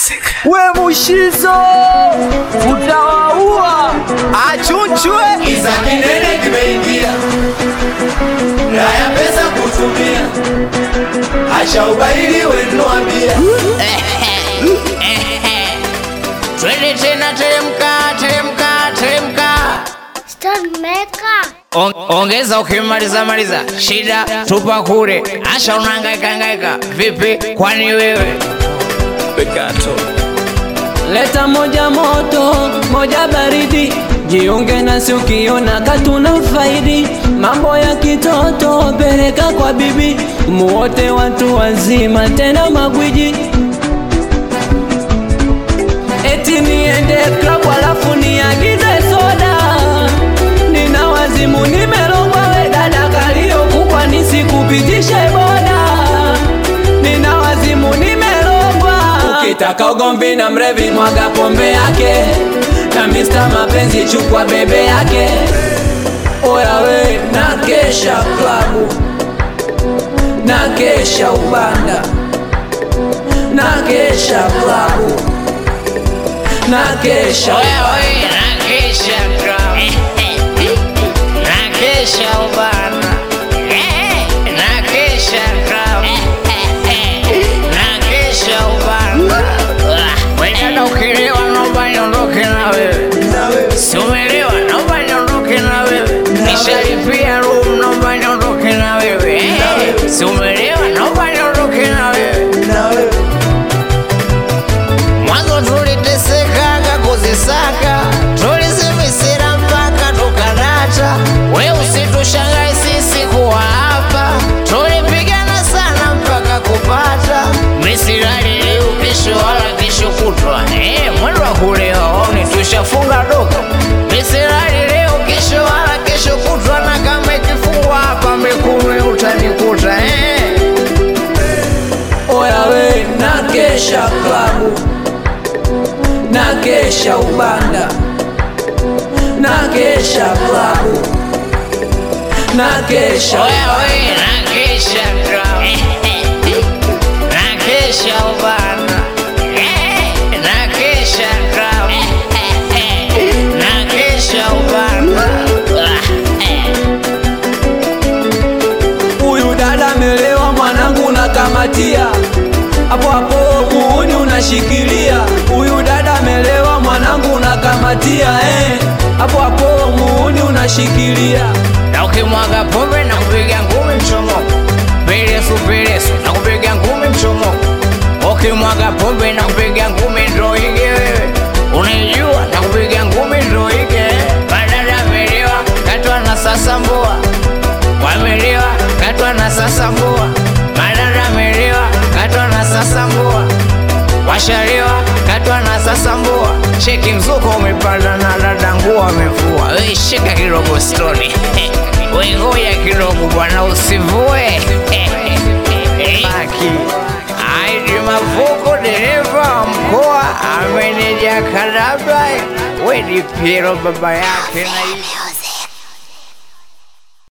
We Mushizo utawaua achunchwe Kiza kinene kimeingia Raya pesa kutumia Acha ubaili wenu ambia Twende tena teremka Stone maker. Ongeza ukimaliza shida tupa kule. Asha unahangaika vipi kwani wewe Pekato leta moja moto moja baridi jiunge nasi ukiona katuna faidi mambo ya kitoto peleka kwa bibi muote watu wazima tena magwiji eti niende club alafu niagize soda nina wazimu nimelogwa we dada kalio kukwa nisikupitishe boda nina wazimu nimelogwa ukitaka ugomvi na mrevi mwaga pombe yake na Mr. Mapenzi chukua bebe yake oya we na kesha klabu na kesha ubanda na kesha klabu na kesha wewe nakesha nakesha ubana nakesha nakesha ubana wewe ukilewa naomba niondoke na wewe sumelewa naomba niondoke na wewe nishalipia room naomba niondoke na wewe sumelewa naomba niondoke na wewe mwanzo tulitesekaga kuzisaka tulizimisira mpaka tukanata we usitushangae sisi kuwa hapa tulipigana sana mpaka kupata misirali leo kesho wala kesho kutwa mwendo wa kulewa waoni tushafunga doka misirali leo kesho wala kesho kutwa na kama ikifungwa hapa mbekume utanikuta oya we na kesha klabu na kesha ubanda na kesha klabu na kesha wewe nakesha nakesha ubana nakesha nakesha ubana huyu dada melewa mwanangu nakamatia hapo hapo muuni unashikilia huyu dada melewa mwanangu nakamatia hapo hapo muuni unashikilia na ukimwaga pombe na kupiga ngumi mchomoko pelesu na kupiga ngumi mchomoko ukimwaga pombe na kupiga ngumi ndo ige wewe unaijua na kupiga ngumi ndo ige badada melewa katwa na sasa mboa wamelewa katwa na sasa mboa badada melewa katwa na sasa mboa washalewa katwa na sasa mboa cheki mzuko umepanda na dada nguo amevua we shika kidogo stoni we ngoja kidogo bwana usivue baki aidi mavuko dereva mkoa ameneja kadabla we ni Piero baba yake na